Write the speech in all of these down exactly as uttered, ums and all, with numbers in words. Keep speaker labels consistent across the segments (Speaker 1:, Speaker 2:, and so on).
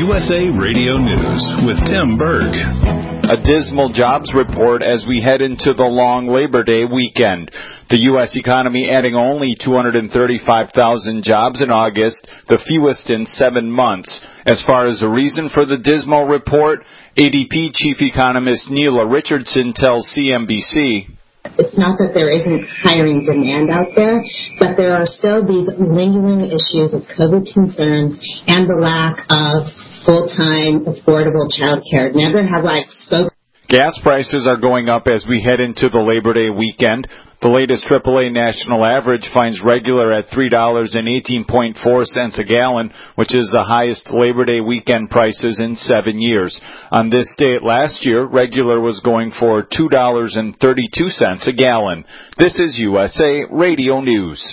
Speaker 1: U S A Radio News with Tim Berg.
Speaker 2: A dismal jobs report as we head into the long Labor Day weekend. The U S economy adding only two hundred thirty-five thousand jobs in August, the fewest in seven months. As far as the reason for the dismal report, A D P chief economist Neela Richardson tells C N B C.
Speaker 3: It's not that there isn't hiring demand out there, but there are still these lingering issues of COVID concerns and the lack of full-time, affordable child care. Never have I spoken.
Speaker 2: Gas prices are going up as we head into the Labor Day weekend. The latest triple A national average finds regular at three dollars and eighteen cents a gallon, which is the highest Labor Day weekend prices in seven years. On this date last year, regular was going for two dollars and thirty-two cents a gallon. This is U S A Radio News.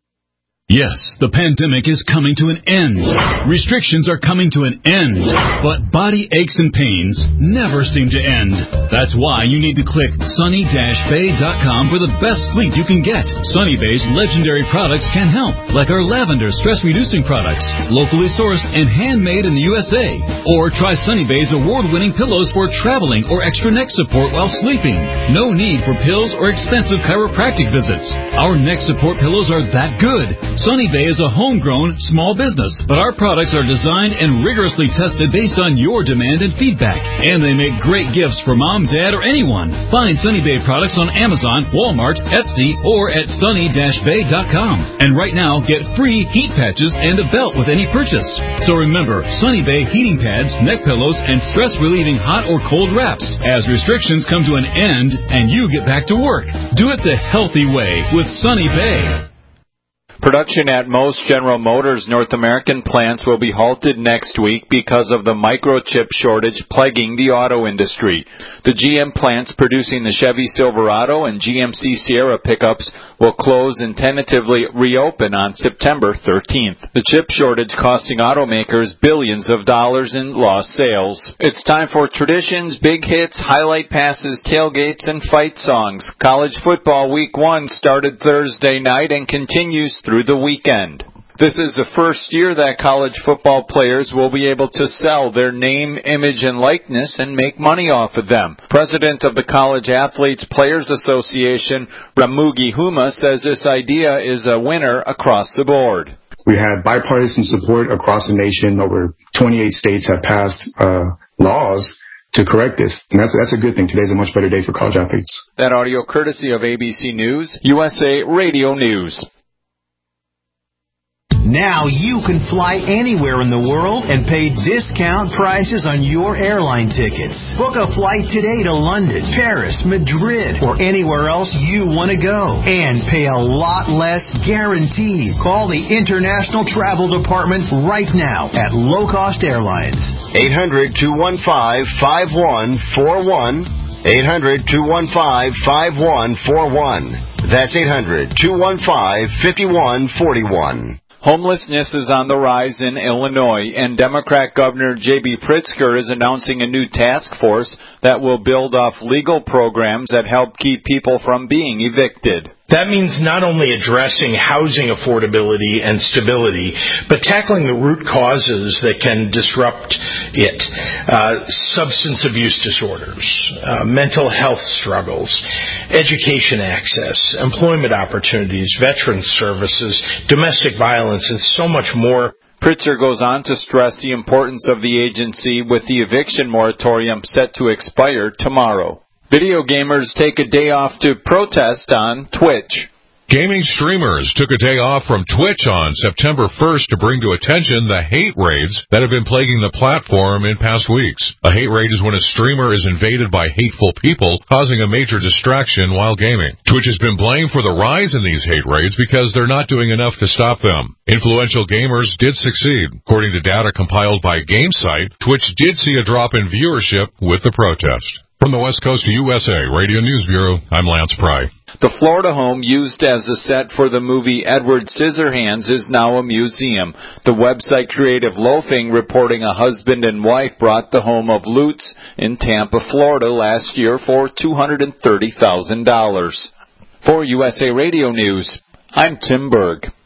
Speaker 1: Yes, the pandemic is coming to an end. Restrictions are coming to an end. But body aches and pains never seem to end. That's why you need to click sunny dash bay dot com for the best sleep you can get. Sunny Bay's legendary products can help, like our lavender stress-reducing products, locally sourced and handmade in the U S A. Or try Sunny Bay's award-winning pillows for traveling or extra neck support while sleeping. No need for pills or expensive chiropractic visits. Our neck support pillows are that good. Sunny Bay is a homegrown small business, but our products are designed and rigorously tested based on your demand and feedback. And they make great gifts for mom, dad, or anyone. Find Sunny Bay products on Amazon, Walmart, Etsy, or at sunny dash bay dot com. And right now, get free heat patches and a belt with any purchase. So remember, Sunny Bay heating pads, neck pillows, and stress-relieving hot or cold wraps. As restrictions come to an end and you get back to work, do it the healthy way with Sunny Bay.
Speaker 2: Production at most General Motors North American plants will be halted next week because of the microchip shortage plaguing the auto industry. The G M plants producing the Chevy Silverado and G M C Sierra pickups will close and tentatively reopen on September thirteenth. The chip shortage costing automakers billions of dollars in lost sales. It's time for traditions, big hits, highlight passes, tailgates, and fight songs. College football week one started Thursday night and continues through the weekend. This is the first year that college football players will be able to sell their name, image, and likeness and make money off of them. President of the College Athletes Players Association, Ramugi Huma, says this idea is a winner across the board.
Speaker 4: We had bipartisan support across the nation. Over twenty-eight states have passed uh, laws to correct this. And that's, that's a good thing. Today's a much better day for college athletes.
Speaker 2: That audio courtesy of A B C News, U S A Radio News.
Speaker 5: Now you can fly anywhere in the world and pay discount prices on your airline tickets. Book a flight today to London, Paris, Madrid, or anywhere else you want to go. And pay a lot less guaranteed. Call the International Travel Department right now at Low Cost Airlines.
Speaker 6: eight hundred, two one five, five one four one. eight hundred, two one five, five one four one. That's eight hundred, two one five, five one four one.
Speaker 2: Homelessness is on the rise in Illinois, and Democrat Governor J B Pritzker is announcing a new task force that will build off legal programs that help keep people from being evicted.
Speaker 7: That means not only addressing housing affordability and stability, but tackling the root causes that can disrupt it. Uh, substance abuse disorders, uh, mental health struggles, education access, employment opportunities, veterans services, domestic violence, and so much more.
Speaker 2: Pritzker goes on to stress the importance of the agency with the eviction moratorium set to expire tomorrow. Video gamers take a day off to protest on Twitch.
Speaker 8: Gaming streamers took a day off from Twitch on September first to bring to attention the hate raids that have been plaguing the platform in past weeks. A hate raid is when a streamer is invaded by hateful people, causing a major distraction while gaming. Twitch has been blamed for the rise in these hate raids because they're not doing enough to stop them. Influential gamers did succeed. According to data compiled by GameSite, Twitch did see a drop in viewership with the protest. From the West Coast to U S A Radio News Bureau, I'm Lance Pry.
Speaker 2: The Florida home used as the set for the movie Edward Scissorhands is now a museum. The website Creative Loafing reporting a husband and wife brought the home of Lutz in Tampa, Florida last year for two hundred thirty thousand dollars. For U S A Radio News, I'm Tim Berg.